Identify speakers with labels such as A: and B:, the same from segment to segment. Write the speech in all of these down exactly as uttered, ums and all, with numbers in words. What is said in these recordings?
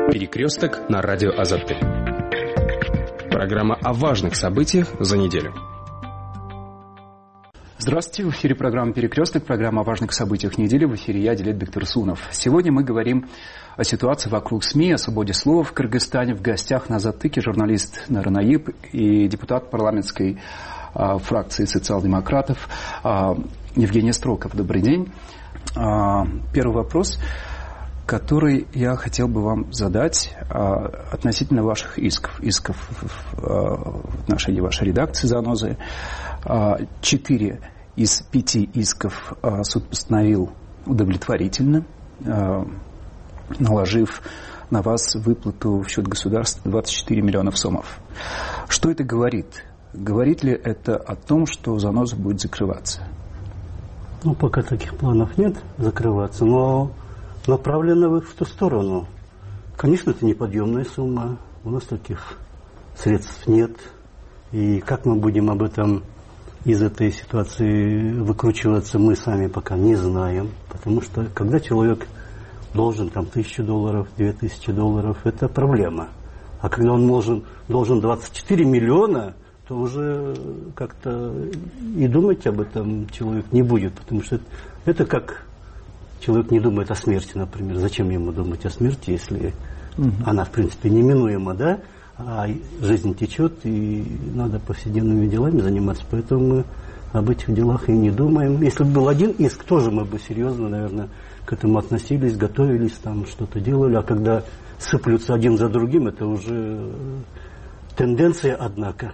A: Перекресток на радио Азатты. Программа о важных событиях за неделю.
B: Здравствуйте, в эфире программа «Перекресток», программа о важных событиях недели. В эфире я, Дилет Бектурсунов. Сегодня мы говорим о ситуации вокруг СМИ, о свободе слова в Кыргызстане. В гостях на Азаттыке журналист Наранаиб и депутат парламентской а, фракции социал-демократов а, Евгений Строков. Добрый день. А, первый вопрос, который я хотел бы вам задать а, относительно ваших исков, исков в, в отношении вашей редакции «Занозы». Четыре из пяти исков а, суд постановил удовлетворительно, а, наложив на вас выплату в счет государства двадцать четыре миллиона сомов. Что это говорит? Говорит ли это о том, что «Заноза» будет закрываться?
C: Ну, пока таких планов нет закрываться, но направлено в ту сторону. Конечно, это неподъемная сумма, у нас таких средств нет. И как мы будем об этом из этой ситуации выкручиваться, мы сами пока не знаем. Потому что когда человек должен там тысячу долларов, две тысячи долларов, это проблема. А когда он должен, должен двадцать четыре миллиона, то уже как-то и думать об этом человек не будет. Потому что это, это как человек не думает о смерти, например. Зачем ему думать о смерти, если угу. она, в принципе, неминуема, да? А жизнь течет, и надо повседневными делами заниматься. Поэтому мы об этих делах и не думаем. Если бы был один иск, тоже мы бы серьезно, наверное, к этому относились, готовились, там что-то делали. А когда сыплются один за другим, это уже тенденция, однако.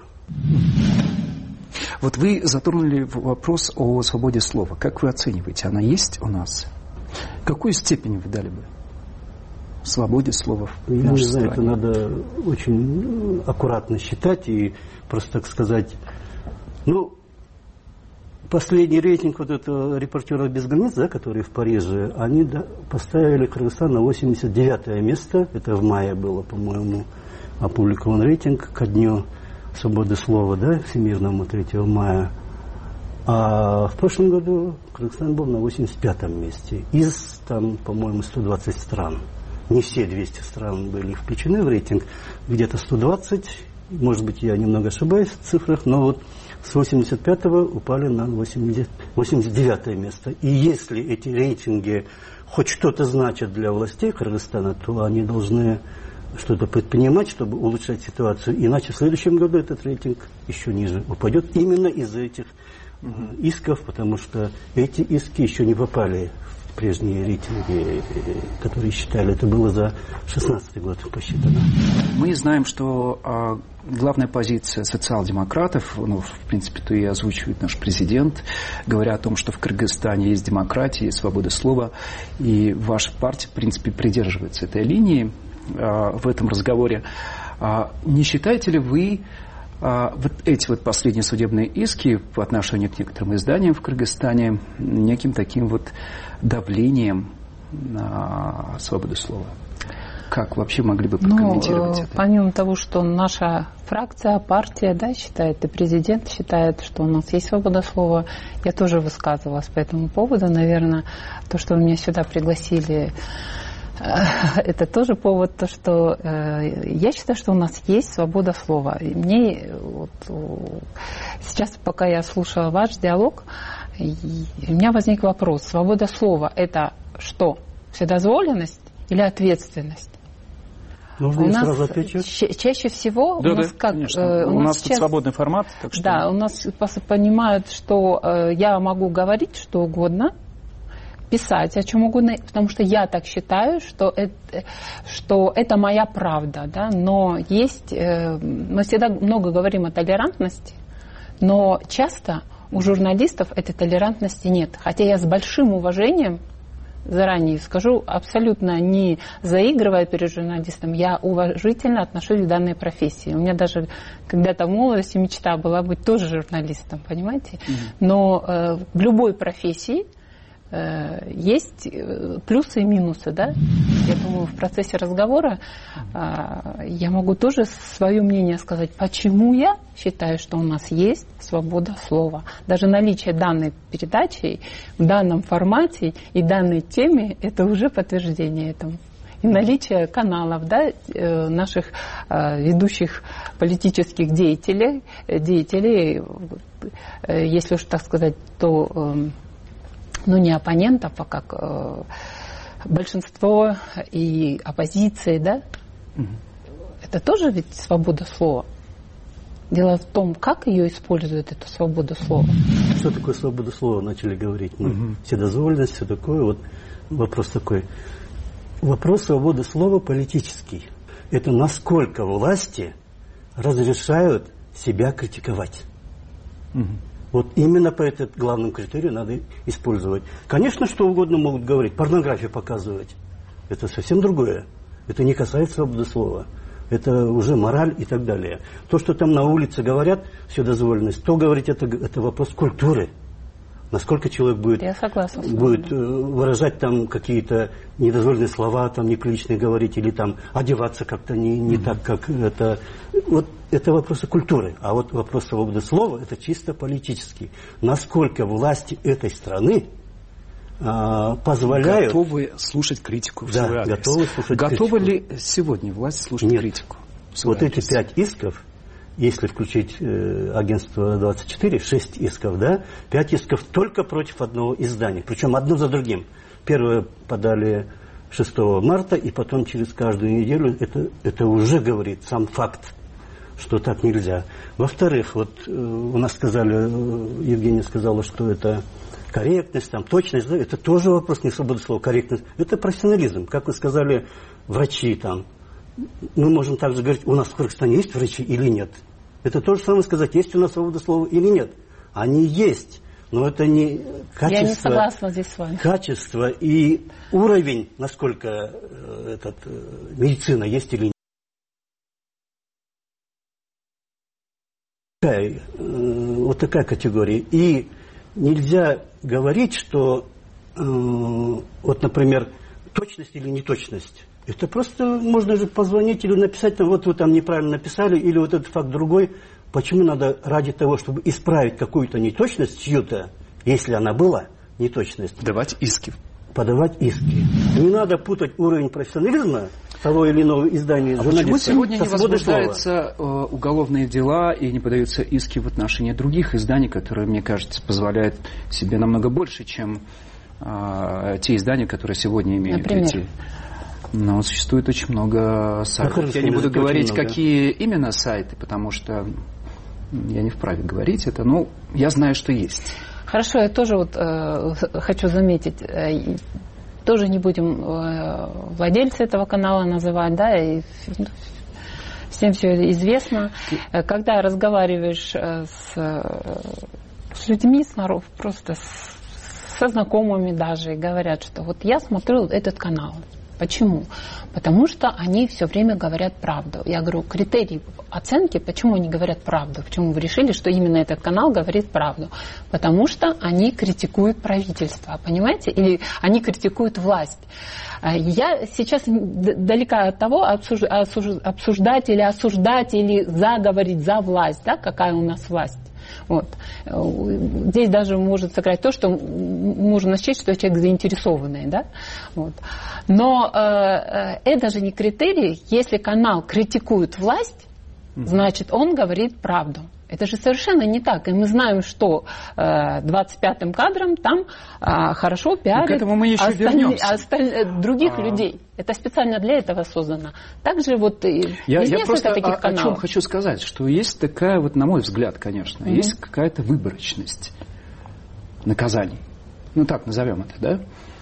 B: Вот вы затронули вопрос о свободе слова. Как вы оцениваете, она есть у нас? Какую степень вы дали бы свободе слова в
C: Я
B: нашей
C: не знаю,
B: стране?
C: это надо очень аккуратно считать и просто, так сказать, ну, последний рейтинг вот этого «Репортеров без границ», да, который в Париже, они да, поставили Кыргызстан на восемьдесят девятое место, это в мае было, по-моему, опубликован рейтинг ко дню свободы слова, да, всемирному третьего мая. А в прошлом году Кыргызстан был на восемьдесят пятом месте из, там, по-моему, сто двадцать стран. Не все двести стран были включены в рейтинг, где-то сто двадцать, может быть, я немного ошибаюсь в цифрах, но вот с восемьдесят пятого упали на восемьдесят девятое место. И если эти рейтинги хоть что-то значат для властей Кыргызстана, то они должны что-то предпринимать, чтобы улучшать ситуацию. Иначе в следующем году этот рейтинг еще ниже упадет именно из-за этих э, исков, потому что эти иски еще не попали в прежние рейтинги, которые считали. Это было за шестнадцатый год посчитано.
B: Мы знаем, что а, главная позиция социал-демократов, ну, в принципе, то и озвучивает наш президент, говоря о том, что в Кыргызстане есть демократия, есть свобода слова, и ваша партия, в принципе, придерживается этой линии а, в этом разговоре. А, не считаете ли вы а, вот эти вот последние судебные иски по отношению к некоторым изданиям в Кыргызстане неким таким вот давлением на свободу слова? Как вообще могли бы прокомментировать
D: ну,
B: это?
D: Помимо того, что наша фракция, партия, да, считает, и президент считает, что у нас есть свобода слова, я тоже высказывалась по этому поводу. Наверное, то, что вы меня сюда пригласили, это тоже повод, то, что э, я считаю, что у нас есть свобода слова. И мне вот, сейчас, пока я слушала ваш диалог, и у меня возник вопрос: свобода слова – это что? Вседозволенность или ответственность?
C: Нужно
D: у нас
C: сразу отвечать.
D: Ча- чаще всего
B: да,
D: у нас
B: да,
D: как
B: э,
D: у,
B: у
D: нас
B: нас
D: сейчас,
B: свободный формат, так что...
D: Да, у нас понимают, что э, я могу говорить что угодно, писать о чем угодно, потому что я так считаю, что это, что это моя правда, да? Но есть, э, мы всегда много говорим о толерантности, но часто у журналистов этой толерантности нет. Хотя я с большим уважением, заранее скажу, абсолютно не заигрывая перед журналистом, я уважительно отношусь к данной профессии. У меня даже когда-то в молодости мечта была быть тоже журналистом, понимаете? Mm-hmm. Но э, в любой профессии есть плюсы и минусы, да? Я думаю, в процессе разговора я могу тоже свое мнение сказать, почему я считаю, что у нас есть свобода слова. Даже наличие данной передачи в данном формате и данной теме – это уже подтверждение этому. наличие каналов, да, наших ведущих политических деятелей, деятелей, если уж так сказать, то ну, не оппонентов, а как большинство и оппозиции, да, угу. Это тоже ведь свобода слова. Дело в том, как ее используют, эту свободу слова.
C: Что такое свобода слова, начали говорить мы. Угу. Вседозволенность, все такое. Вот вопрос такой. Вопрос свободы слова политический. Это насколько власти разрешают себя критиковать. Угу. Вот именно по этому главному критерию надо использовать. Конечно, что угодно могут говорить, порнографию показывать. Это совсем другое. Это не касается свободы слова. Это уже мораль и так далее. То, что там на улице говорят, вседозволенность, то говорить, это, это вопрос культуры. Насколько человек будет,
D: Я согласна,
C: будет выражать там какие-то недозволенные слова, там неприличные говорить, или там одеваться как-то не, не mm-hmm. так, как это. Вот это вопросы культуры. А вот вопрос свободы слова, это чисто политический. Насколько власти этой страны а, позволяют...
B: Готовы слушать критику в
C: да,
B: свой адрес.
C: Готовы слушать
B: Готовы
C: критику.
B: Ли сегодня власть слушать
C: Нет.
B: критику?
C: Вот
B: адрес?
C: Эти пять исков, если включить э, агентство двадцать четыре, шесть исков, да, пять исков только против одного издания, причем одно за другим. Первое подали шестого марта, и потом через каждую неделю, это, это уже говорит сам факт, что так нельзя. Во-вторых, вот э, у нас сказали, э, Евгения сказала, что это корректность, там, точность, да, это тоже вопрос не свободы слова, корректность, это профессионализм. Как вы сказали, врачи там, мы можем также говорить, у нас в Кыргызстане есть врачи или нет. Это то же самое сказать, есть у нас свобода слова или нет. Они есть, но это не качество.
D: Я не согласна здесь с вами.
C: Качество и уровень, насколько э, этот, э, медицина есть или нет. Такая, э, вот такая категория. И нельзя говорить, что, э, вот, например, точность или неточность. Это просто можно же позвонить или написать, вот вы там неправильно написали, или вот этот факт другой. Почему надо ради того, чтобы исправить какую-то неточность чью-то, если она была, неточность,
B: давать иски.
C: Подавать иски. Не надо путать уровень профессионализма того или иного издания.
B: А почему сегодня не возбуждаются э, уголовные дела и не подаются иски в отношении других изданий, которые, мне кажется, позволяют себе намного больше, чем э, те издания, которые сегодня имеют
D: Например?
B: эти... Но существует очень много сайтов. Я не буду говорить, какие именно сайты, потому что я не вправе говорить это, но я знаю, что есть.
D: Хорошо, я тоже вот э, хочу заметить, э, тоже не будем э, владельца этого канала называть, да, и всем все известно. Когда разговариваешь с, с людьми, с народ, просто с, со знакомыми даже, и говорят, что вот я смотрю этот канал. Почему? Потому что они все время говорят правду. Я говорю, критерий оценки, почему они говорят правду? Почему вы решили, что именно этот канал говорит правду? Потому что они критикуют правительство, понимаете? Или они критикуют власть. Я сейчас далека от того, обсуждать или осуждать, или заговорить за власть, да, какая у нас власть. Вот. Здесь даже может сыграть то, что можно счесть, что человек заинтересованный. Да? Вот. Но э, это же не критерий. Если канал критикует власть, значит, он говорит правду. Это же совершенно не так. И мы знаем, что э, двадцать пятым кадром там э, хорошо пиарят
B: к этому мы еще
D: осталь... осталь... других а... людей. Это специально для этого создано. Также вот
B: я, я просто
D: таких
B: о, о чем хочу сказать, что есть такая, вот на мой взгляд, конечно, mm-hmm. есть какая-то выборочность наказаний. Ну так назовем это, да?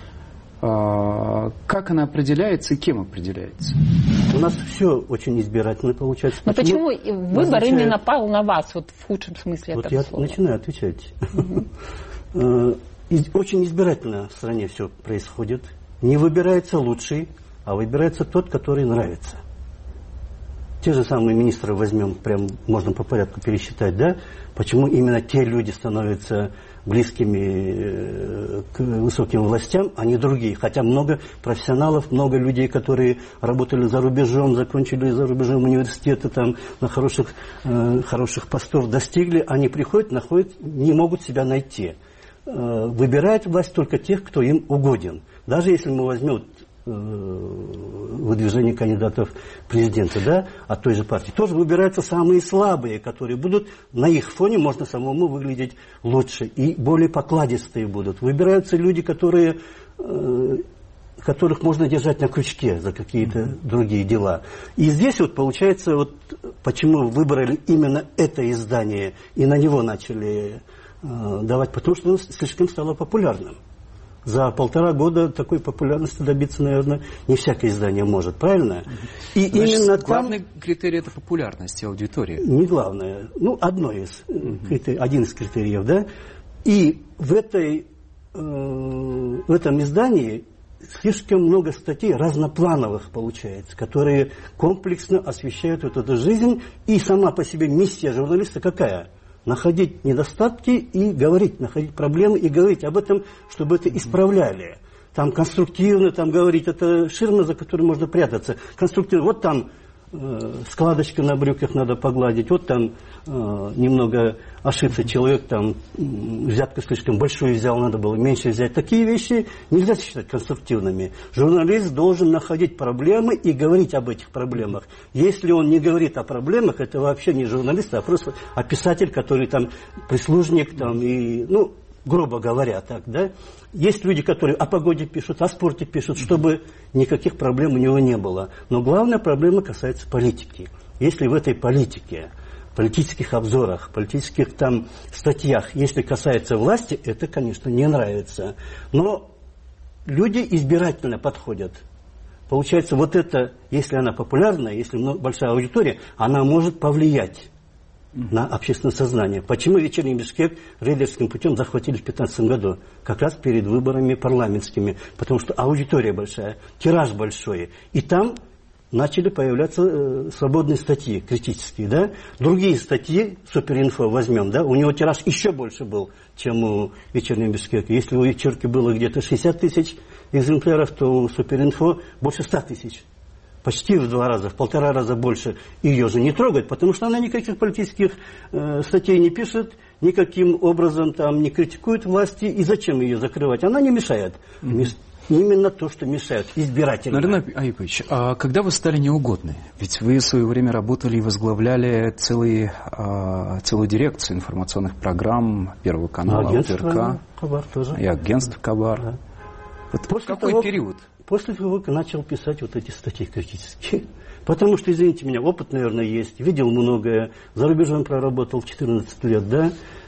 B: А, как она определяется и кем определяется?
C: У нас все очень избирательно получается.
D: Но почему, почему выбор назначает... именно пал на вас, вот в худшем смысле
C: вот
D: этого
C: я
D: слова?
C: Начинаю отвечать. Очень избирательно в стране все происходит. Не выбирается лучший, а выбирается тот, который нравится. Те же самые министры возьмем, прям можно по порядку пересчитать, да? Почему именно те люди становятся близкими к высоким властям, а не другие. Хотя много профессионалов, много людей, которые работали за рубежом, закончили за рубежом университеты, там на хороших, э, хороших постов достигли, они приходят, находят, не могут себя найти. Э, выбирает власть только тех, кто им угоден. Даже если мы возьмем выдвижения кандидатов в президенты, да, от той же партии. Тоже выбираются самые слабые, которые будут, на их фоне можно самому выглядеть лучше и более покладистые будут. Выбираются люди, которые, которых можно держать на крючке за какие-то mm-hmm. другие дела. И здесь вот получается, вот почему выбрали именно это издание и на него начали э, давать, потому что оно слишком стало популярным. За полтора года такой популярности добиться, наверное, не всякое издание может, правильно? И
B: Значит,
C: именно
B: главный
C: там...
B: критерий – это популярность аудитории.
C: Не главное. Ну, одно из, mm-hmm. критерий, один из критериев, да. И в, этой, э, в этом издании слишком много статей разноплановых получается, которые комплексно освещают вот эту жизнь. И сама по себе миссия журналиста какая? Находить недостатки и говорить, находить проблемы и говорить об этом, чтобы это исправляли. Там конструктивно, там говорить, это ширма, за которой можно прятаться. Конструктивно, вот там э, складочку на брюках надо погладить, вот там э, немного ошибся человек, там взятку слишком большую взял, надо было меньше взять. Такие вещи нельзя считать конструктивными. Журналист должен находить проблемы и говорить об этих проблемах. Если он не говорит о проблемах, это вообще не журналист, а просто а писатель, который там прислужник, там, и, ну, грубо говоря, так, да. Есть люди, которые о погоде пишут, о спорте пишут, чтобы никаких проблем у него не было. Но главная проблема касается политики. Если в этой политике, политических обзорах, политических там статьях, если касается власти, это, конечно, не нравится. Но люди избирательно подходят. Получается, вот это, если она популярная, если большая аудитория, она может повлиять на общественное сознание. Почему вечерний Бишкек рейдерским путем захватили в две тысячи пятнадцатом году? Как раз перед выборами парламентскими. Потому что аудитория большая, тираж большой. И там начали появляться э, свободные статьи, критические, да. Другие статьи, Суперинфо возьмем, да, у него тираж еще больше был, чем у вечернего Бишкека. Если у вечерки было где-то шестьдесят тысяч экземпляров, то у Суперинфо больше ста тысяч. Почти в два раза, в полтора раза больше. Ее же не трогают, потому что она никаких политических э, статей не пишет, никаким образом там не критикует власти. И зачем ее закрывать? Она не мешает. Mm-hmm. Именно то, что мешает избирателям.
B: Наринай Айпович, а когда вы стали неугодны? Ведь вы в свое время работали и возглавляли целый, а, целую дирекцию информационных программ Первого канала,
C: агентство Кабар тоже.
B: И агентство Кабар. Да. Вот в какой того, период?
C: После того, как начал писать вот эти статьи критические. Потому что, извините меня, опыт, наверное, есть. Видел многое. За рубежом проработал четырнадцать лет, да.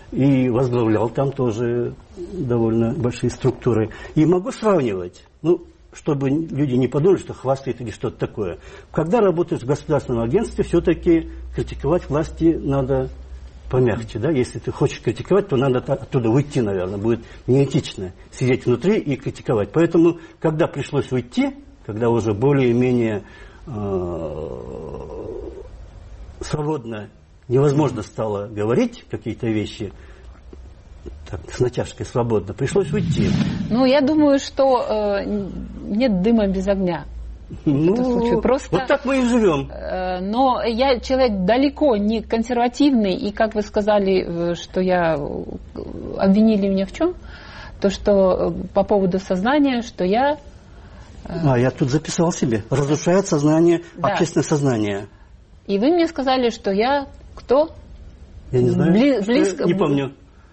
C: И возглавлял там тоже довольно большие структуры. И могу сравнивать, ну, чтобы люди не подумали, что хвастает или что-то такое. Когда работаешь в государственном агентстве, все-таки критиковать власти надо помягче, да. Если ты хочешь критиковать, то надо оттуда уйти, наверное. Будет неэтично сидеть внутри и критиковать. Поэтому, когда пришлось уйти, когда уже более-менее э, свободно, невозможно стало говорить какие-то вещи, так, с натяжкой свободно, пришлось уйти.
D: Ну, я думаю, что э, нет дыма без огня.
C: Ну,
D: в этом случае. Просто,
C: вот так мы и живем.
D: Э, но я человек далеко не консервативный, и как вы сказали, что я обвинили меня в чем? То, что по поводу сознания, что я...
C: Э, а, я тут записал себе. Разрушает сознание, да. Общественное сознание.
D: И вы мне сказали, что я кто?
C: Я не знаю.
D: Бли, близко,
C: не помню.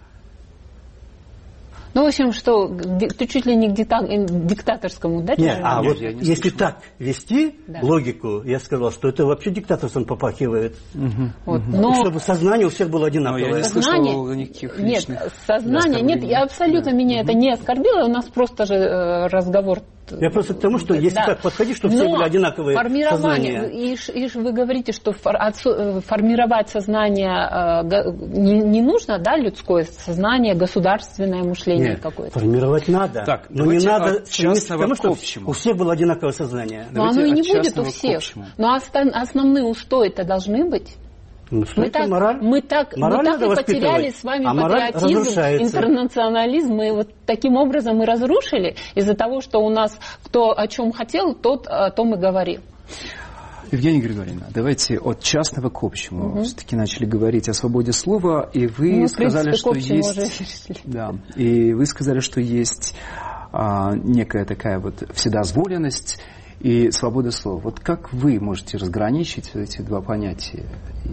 D: Ну, в общем, что ты чуть ли не к диктаторскому, да?
C: Нет, а вот не если слышал. Так вести да. логику, я сказал, что это вообще диктаторством попахивает.
B: Угу.
D: Вот, но...
C: Чтобы сознание у всех было одинаковое.
B: Но я не
D: сознание...
B: слышал никаких
D: Нет, сознание, нет, я абсолютно да. меня угу. это не оскорбило, у нас просто же э, разговор.
C: Я просто к тому, что если да. так подходить, чтобы все были одинаковые сознания.
D: И, и вы говорите, что фор, отсу, формировать сознание э, не, не нужно, да, людское сознание, государственное мышление
C: Нет,
D: какое-то.
C: Формировать надо,
B: так,
C: но не надо
B: стремиться к тому,
C: что у всех было одинаковое сознание.
D: Но оно и не будет у всех. Но основные устои-то должны быть.
C: Ну,
D: мы, так, мораль. мы так, мы так и потеряли с вами
C: а
D: патриотизм, интернационализм. Мы вот таким образом и разрушили из-за того, что у нас кто о чем хотел, тот о том и говорил.
B: Евгения Григорьевна, давайте от частного к общему. Угу. Все-таки начали говорить о свободе слова, и вы
D: ну,
B: сказали,
D: принципе,
B: что есть... Да, и вы сказали, что есть а, некая такая вот вседозволенность и свобода слова. Вот как вы можете разграничить эти два понятия?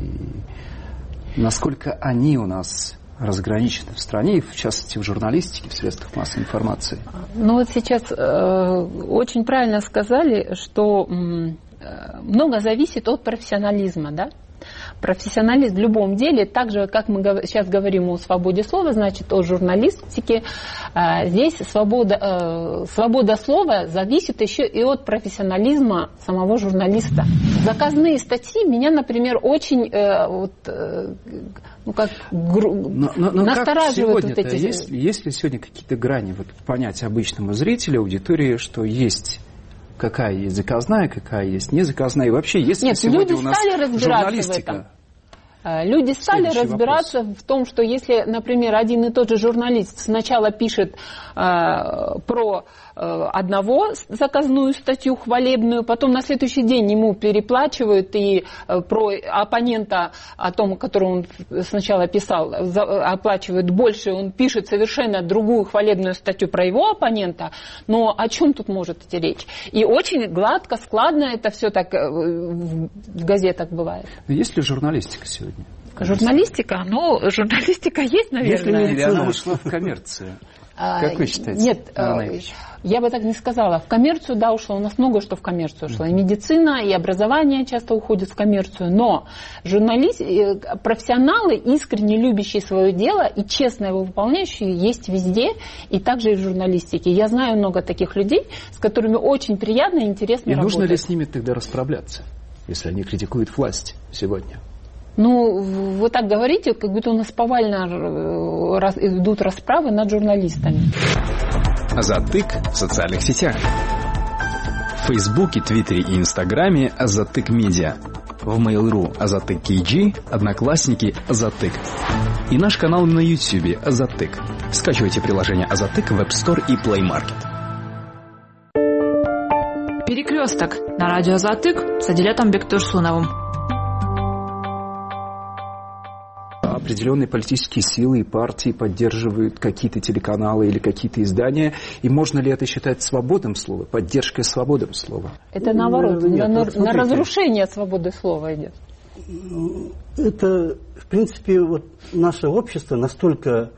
B: И насколько они у нас разграничены в стране, и в частности в журналистике, в средствах массовой информации?
D: Ну вот сейчас э, очень правильно сказали, что э, много зависит от профессионализма, да? Профессионализм в любом деле, так же, как мы сейчас говорим о свободе слова, значит, о журналистике, здесь свобода, свобода слова зависит еще и от профессионализма самого журналиста. Заказные статьи меня, например, очень вот, ну, как,
B: но, но, но
D: настораживают
B: как
D: вот эти...
B: Есть, есть ли сегодня какие-то грани вот, понять обычному зрителю, аудитории, что есть... какая есть заказная, какая есть незаказная, и вообще, есть ли сегодня у нас журналистика?
D: Люди стали Следующий разбираться вопрос. В том, что если, например, один и тот же журналист сначала пишет э, про э, одного заказную статью хвалебную, потом на следующий день ему переплачивают и э, про оппонента, о том, которого он сначала писал, за, оплачивают больше, он пишет совершенно другую хвалебную статью про его оппонента, но о чем тут может идти речь? И очень гладко, складно это все так э, в, в газетах бывает.
B: Есть ли журналистика сегодня?
D: Журналистика? Ну, журналистика есть, наверное.
B: Если она ушла в коммерцию. Как вы считаете?
D: Нет, я бы так не сказала. В коммерцию, да, ушло. У нас много что в коммерцию ушло. И медицина, и образование часто уходят в коммерцию. Но журналисты, профессионалы, искренне любящие свое дело и честно его выполняющие, есть везде, и также и в журналистике. Я знаю много таких людей, с которыми очень приятно и интересно работать.
B: И нужно ли с ними тогда расправляться, если они критикуют власть сегодня?
D: Ну, вы так говорите, как будто у нас повально идут расправы над журналистами.
A: Затык в социальных сетях. В Фейсбуке, Твиттере и Инстаграме Затык Медиа. В Mail.ru Затык кей джи, Одноклассники Затык. И наш канал на Ютьюбе Затык. Скачивайте приложение Затык в App Store и Play Market.
E: Перекресток на радио Затык с Адилетом Бектурсуновым.
B: Определенные политические силы и партии поддерживают какие-то телеканалы или какие-то издания. И можно ли это считать свободным слова, поддержкой свободным слова?
D: Это наоборот, Нет, на, вот на разрушение свободы слова идет.
C: Это, в принципе, вот наше общество настолько,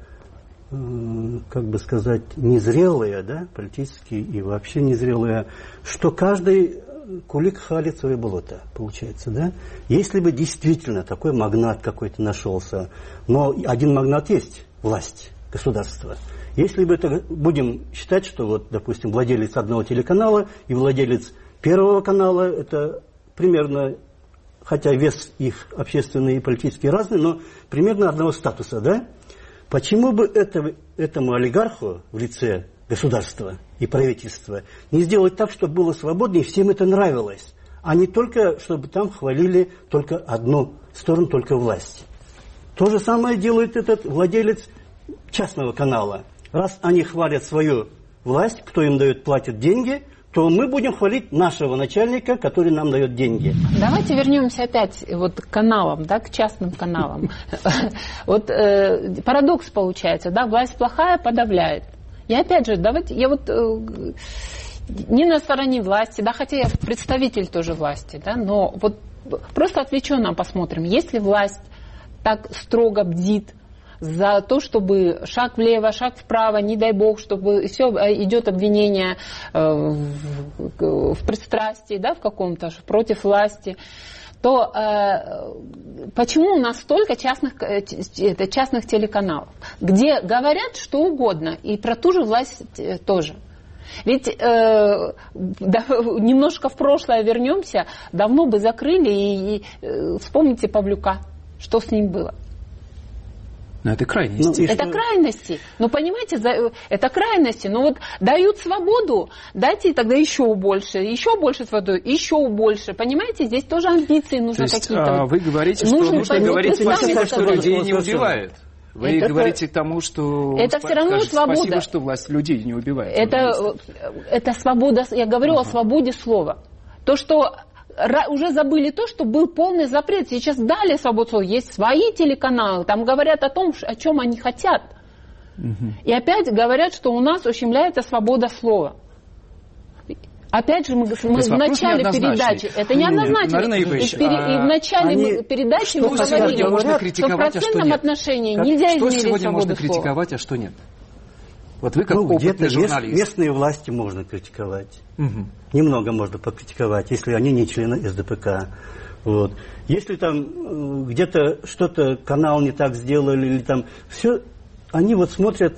C: как бы сказать, незрелое, да, политически и вообще незрелое, что каждый кулик халит свое болото, получается, да? Если бы действительно такой магнат какой-то нашелся, но один магнат есть, власть, государство. Если бы это, будем считать, что вот, допустим, владелец одного телеканала и владелец первого канала, это примерно, хотя вес их общественный и политический разный, но примерно одного статуса, да? Почему бы это, этому олигарху в лице государства и правительства не сделать так, чтобы было свободнее и всем это нравилось, а не только, чтобы там хвалили только одну сторону, только власть. То же самое делает этот владелец частного канала. Раз они хвалят свою власть, кто им дает, платит деньги, то мы будем хвалить нашего начальника, который нам дает деньги.
D: Давайте вернемся опять вот к каналам, да, к частным каналам. Вот парадокс получается, да, власть плохая, подавляет. И опять же, давайте, я вот э, не на стороне власти, да, хотя я представитель тоже власти, да, но вот просто отвлеченно посмотрим, если власть так строго бдит за то, чтобы шаг влево, шаг вправо, не дай бог, чтобы все идет обвинение э, в, в пристрастии, да, в каком-то против власти, то э, почему у нас столько частных, э, частных телеканалов, где говорят что угодно, и про ту же власть э, тоже. Ведь э, да, немножко в прошлое вернемся, давно бы закрыли, и, и э, вспомните Павлюка, что с ним было.
B: Но это крайности.
D: Ну, это крайности. Ну, понимаете, это крайности. Но вот дают свободу, дайте тогда еще больше, еще больше свободы, еще больше. Понимаете, здесь тоже амбиции нужно какие-то.
B: А, вы говорите, что нужно, нужно говорить власти, что людей не убивает. Вы это, говорите к тому, что
D: это все равно
B: скажите,
D: свобода.
B: Спасибо, что власть людей не убивает.
D: Это, это свобода, я говорю ага. о свободе слова. То, что уже забыли то, что был полный запрет. Сейчас дали свободу слова. Есть свои телеканалы, там говорят о том, о чем они хотят. Угу. И опять говорят, что у нас ущемляется свобода слова. Опять же, мы, мы в начале передачи, это неоднозначно, и, пере, а, и в начале они, передачи мы говорили,
B: можно
D: что в процентном а отношении как, нельзя измерить свободу слова.
B: Что сегодня можно критиковать, а что нет? Вот вы как ну, опытный журналист.
C: Местные власти можно критиковать. Угу. Немного можно покритиковать, если они не члены эс дэ пэ ка. Вот. Если там где-то что-то канал не так сделали, или там все, они вот смотрят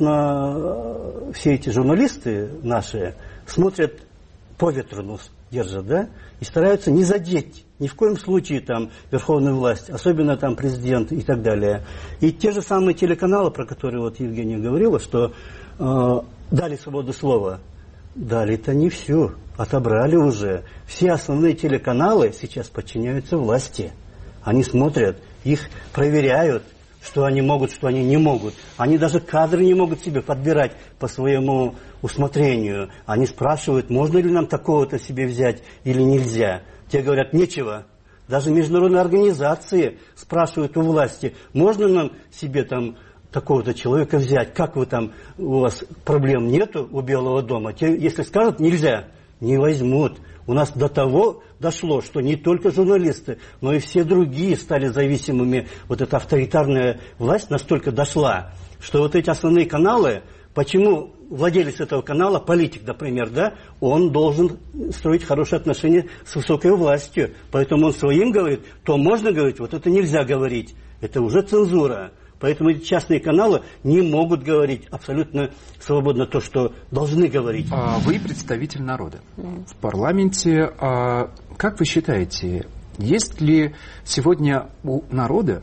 C: на все эти журналисты наши, смотрят по ветру держат, да, и стараются не задеть ни в коем случае там верховную власть, особенно там президент и так далее. И те же самые телеканалы, про которые вот Евгения говорила, что э, дали свободу слова, дали-то не всю, отобрали уже. Все основные телеканалы сейчас подчиняются власти. Они смотрят, их проверяют, что они могут, что они не могут. Они даже кадры не могут себе подбирать по своему усмотрению. Они спрашивают, можно ли нам такого-то себе взять или нельзя. Те говорят, нечего. Даже международные организации спрашивают у власти, можно нам себе там такого-то человека взять, как вы там, у вас проблем нету у Белого дома. Те, если скажут, нельзя, не возьмут. У нас до того дошло, что не только журналисты, но и все другие стали зависимыми. Вот эта авторитарная власть настолько дошла, что вот эти основные каналы, почему владелец этого канала, политик, например, да, он должен строить хорошие отношения с высокой властью. Поэтому он своим говорит, то можно говорить, вот это нельзя говорить. Это уже цензура. Поэтому эти частные каналы не могут говорить абсолютно свободно то, что должны говорить.
B: Вы представитель народа в парламенте. Как вы считаете, есть ли сегодня у народа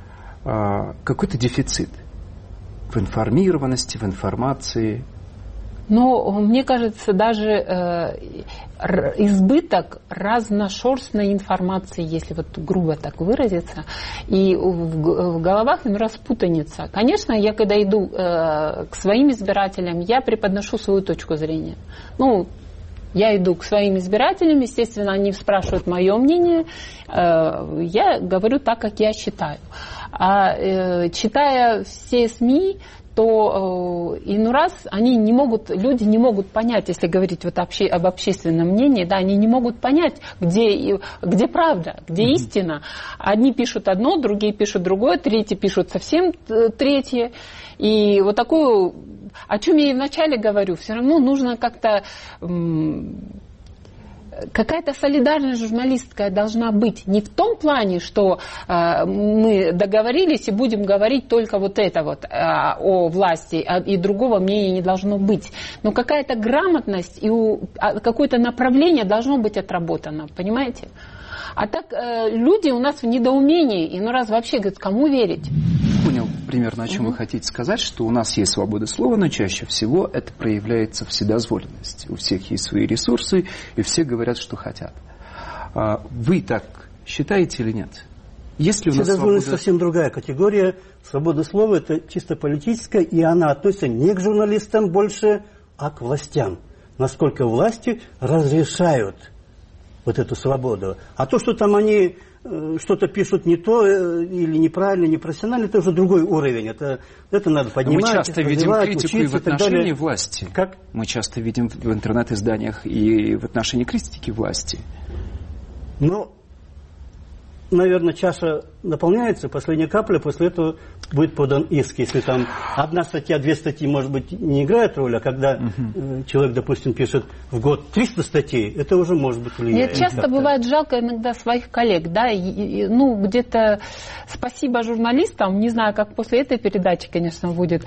B: какой-то дефицит в информированности, в информации?
D: Но мне кажется, даже э, избыток разношерстной информации, если вот грубо так выразиться, и в, в головах ну, распутаница. Конечно, я когда иду э, к своим избирателям, я преподношу свою точку зрения. Ну, я иду к своим избирателям, естественно, они спрашивают мое мнение, э, я говорю так, как я считаю. А э, читая все СМИ, то э, иной раз они не могут, люди не могут понять, если говорить вот обще, об общественном мнении, да, они не могут понять, где, где правда, где mm-hmm. истина. Одни пишут одно, другие пишут другое, третьи пишут совсем третье. И вот такую, о чем я и вначале говорю, все равно нужно как-то... М- Какая-то солидарность журналистская должна быть. Не в том плане, что э, мы договорились и будем говорить только вот это вот э, о власти, а, и другого мнения не должно быть. Но какая-то грамотность и у, а, какое-то направление должно быть отработано, понимаете? А так э, люди у нас в недоумении, и ну раз вообще говорят, кому верить?
B: Понял примерно, о чем угу. вы хотите сказать, что у нас есть свобода слова, но чаще всего это проявляется вседозволенность. У всех есть свои ресурсы, и все говорят, что хотят. А вы так считаете или нет? Есть ли у нас
C: вседозволенность
B: свобода...
C: совсем другая категория. Свобода слова – это чисто политическая, и она относится не к журналистам больше, а к властям. Насколько власти разрешают вот эту свободу. А то, что там они э, что-то пишут не то э, или неправильно, непрофессионально, это уже другой уровень. Это, это надо поднимать,
B: мы часто видим критику и в отношении
C: и
B: власти.
C: Как?
B: Мы часто видим в интернет-изданиях и в отношении критики власти.
C: Ну, наверное, чаша наполняется, последняя капля, после этого будет подан иск. Если там одна статья, две статьи, может быть, не играет роль, а когда uh-huh. человек, допустим, пишет в год триста статей, это уже может быть влияет.
D: Мне часто как-то. Бывает жалко иногда своих коллег, да, и, и, ну, где-то спасибо журналистам, не знаю, как после этой передачи, конечно, будет.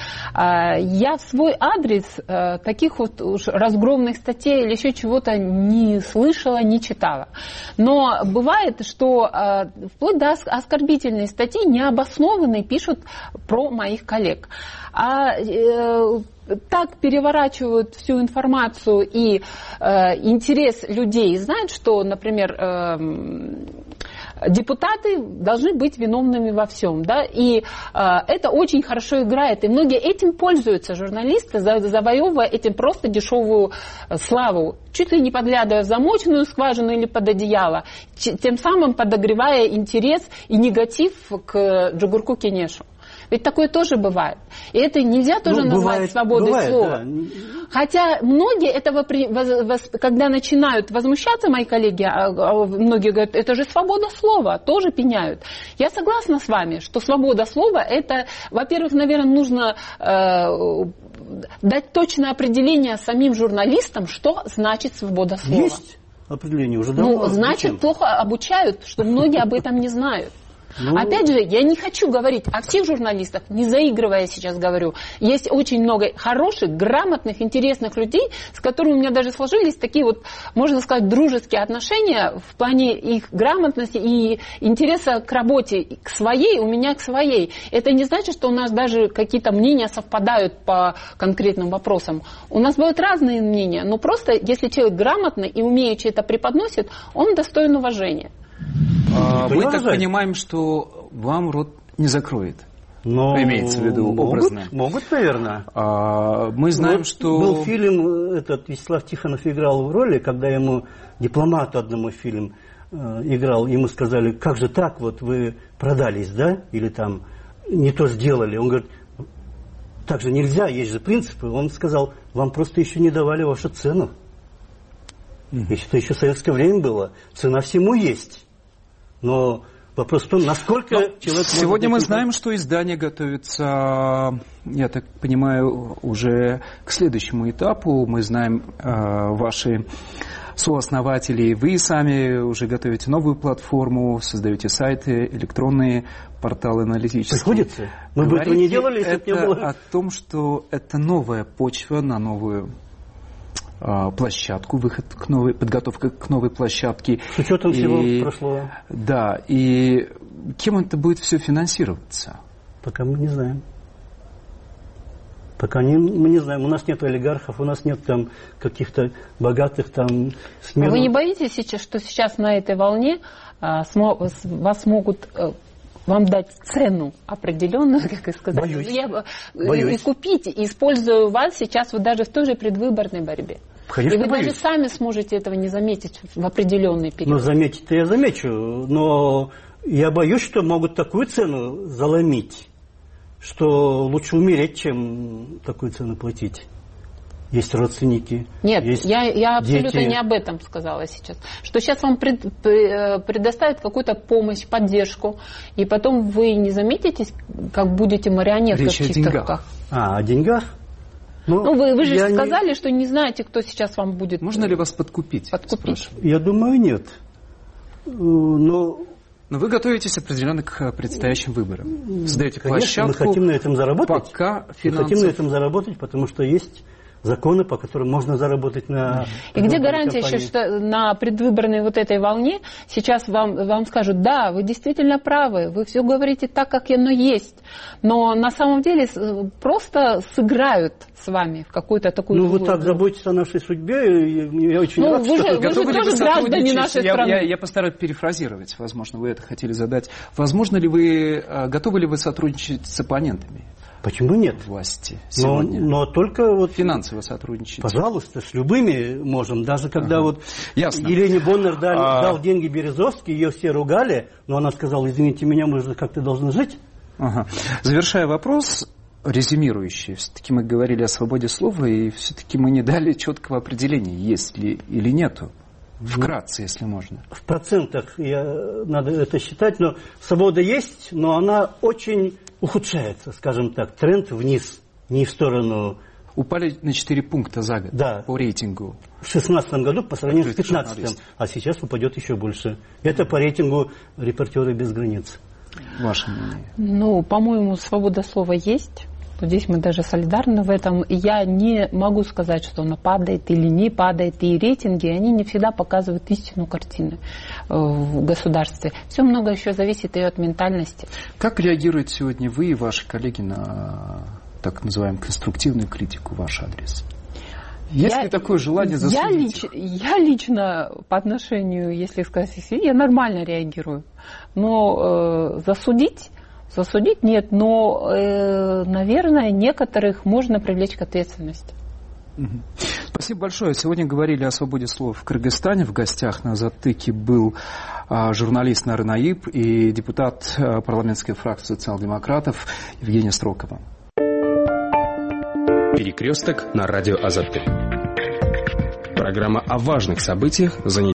D: Я в свой адрес таких вот уж разгромных статей или еще чего-то не слышала, не читала. Но бывает, что вплоть до оскорбительные статьи необоснованные пишут про моих коллег. А э, так переворачивают всю информацию и э, интерес людей. Знают, что, например, э, депутаты должны быть виновными во всем. Да? И э, это очень хорошо играет. И многие этим пользуются, журналисты, завоевывая этим просто дешевую славу. Чуть ли не подглядывая в замоченную скважину или под одеяло. Тем самым подогревая интерес и негатив к Джугурку Кенешу. Ведь такое тоже бывает. И это нельзя тоже ну, назвать бывает, свободой бывает, слова. Да. Хотя многие этого, когда начинают возмущаться, мои коллеги, многие говорят, это же свобода слова, тоже пеняют. Я согласна с вами, что свобода слова, это, во-первых, наверное, нужно э, дать точное определение самим журналистам, что значит свобода слова.
C: Есть определение уже давно.
D: Ну, значит, зачем? Плохо обучают, что многие об этом не знают. Ну... Опять же, я не хочу говорить о всех журналистах, не заигрывая сейчас говорю. Есть очень много хороших, грамотных, интересных людей, с которыми у меня даже сложились такие вот, можно сказать, дружеские отношения в плане их грамотности и интереса к работе, к своей, у меня к своей. Это не значит, что у нас даже какие-то мнения совпадают по конкретным вопросам. У нас бывают разные мнения, но просто если человек грамотный и умеючи это преподносит, он достоин уважения.
B: А, мы так понимаем, что вам рот не закроет. Но имеется в виду образно.
C: Могут, могут наверное.
B: А, мы знаем, вот что...
C: Был фильм, этот Вячеслав Тихонов играл в роли, когда ему, дипломату одному фильм э, играл, ему сказали, как же так, вот вы продались, да? Или там не то сделали. Он говорит, так же нельзя, есть же принципы. Он сказал, вам просто еще не давали вашу цену. Mm-hmm. Если это еще советское время было, цена всему есть. Но вопрос в том, насколько Но человек...
B: Сегодня мы знаем, что издание готовится, я так понимаю, уже к следующему этапу. Мы знаем, ваши сооснователи, вы сами уже готовите новую платформу, создаете сайты, электронные порталы аналитические.
C: Приходится. Мы бы этого не делали, если
B: это
C: не было.
B: О том, что это новая почва на новую площадку, выход к новой, подготовка к новой площадке.
C: С учетом всего прошлого.
B: Да, и кем это будет все финансироваться?
C: Пока мы не знаем. Пока не, мы не знаем. У нас нет олигархов, у нас нет там каких-то богатых там...
D: Смирных... Вы не боитесь сейчас, что сейчас на этой волне а, смо, вас могут... А, вам дать цену определенную, как и сказать,
C: Боюсь.
D: Я,
C: Боюсь.
D: и купить, и используя вас сейчас вот даже в той же предвыборной борьбе.
C: Конечно,
D: и вы
C: боюсь.
D: даже сами сможете этого не заметить в определенный период.
C: Ну, заметить-то я замечу, но я боюсь, что могут такую цену заломить, что лучше умереть, чем такую цену платить. Есть родственники.
D: Нет,
C: есть
D: я, я абсолютно
C: дети.
D: Не об этом сказала сейчас. Что сейчас вам пред, предоставят какую-то помощь, поддержку, и потом вы не заметитесь, как будете марионеткой в чьих-то руках.
C: А, о деньгах?
D: Ну, ну вы, вы же сказали, не... что не знаете, кто сейчас вам будет...
B: Можно ли вас подкупить?
D: Подкупить?
C: Я думаю, нет. Но...
B: Но вы готовитесь определенно к предстоящим выборам. Создаете
C: Конечно,
B: площадку.
C: Мы хотим на этом заработать.
B: Пока финансов...
C: Мы хотим на этом заработать, потому что есть... законы, по которым можно заработать на...
D: И где гарантия еще, что на предвыборной вот этой волне сейчас вам, вам скажут, да, вы действительно правы, вы все говорите так, как оно есть, но на самом деле просто сыграют с вами в какую-то такую...
C: Ну, вы так заботитесь о нашей судьбе, я очень
D: ну,
C: рад,
D: вы
C: что...
D: Же, вы же тоже граждане нашей
B: я,
D: страны.
B: Я, я постараюсь перефразировать, возможно, вы это хотели задать. Возможно ли вы, готовы ли вы сотрудничать с оппонентами?
C: Почему нет?
B: Власти сегодня.
C: Но, но только вот...
B: Финансово сотрудничать.
C: Пожалуйста, с любыми можем. Даже когда ага. вот
B: Ясно.
C: Елене Боннер дали,
B: а...
C: дал деньги Березовский, ее все ругали, но она сказала, извините меня, мы же как-то должны жить.
B: Ага. Завершая вопрос, резюмирующий. Все-таки мы говорили о свободе слова, и все-таки мы не дали четкого определения, есть ли или нету. Вкратце, если можно.
C: В процентах я, надо это считать, но свобода есть, но она очень ухудшается, скажем так, тренд вниз, не в сторону...
B: Упали на четыре пункта за год
C: да.
B: по рейтингу.
C: В шестнадцатом году по сравнению с пятнадцатым, а сейчас упадет еще больше. Это по рейтингу «Репортеры без границ».
B: Ваше мнение?
D: Ну, по-моему, свобода слова есть. Здесь мы даже солидарны в этом. Я не могу сказать, что она падает или не падает. И рейтинги, они не всегда показывают истинную картину в государстве. Все много еще зависит и от ментальности.
B: Как реагируют сегодня вы и ваши коллеги на так называемую конструктивную критику в ваш адрес? Есть я, ли такое желание засудить?
D: Я, лич, я лично по отношению, если сказать, я нормально реагирую. Но э, засудить... Засудить нет, но, э, наверное, некоторых можно привлечь к ответственности.
B: Спасибо большое. Сегодня говорили о свободе слова в Кыргызстане. В гостях на «Затыке» был а, журналист Нарын Айып и депутат а, парламентской фракции социал-демократов Евгения Строкова.
A: Перекресток на радио «Азаттык». Программа о важных событиях за неделю.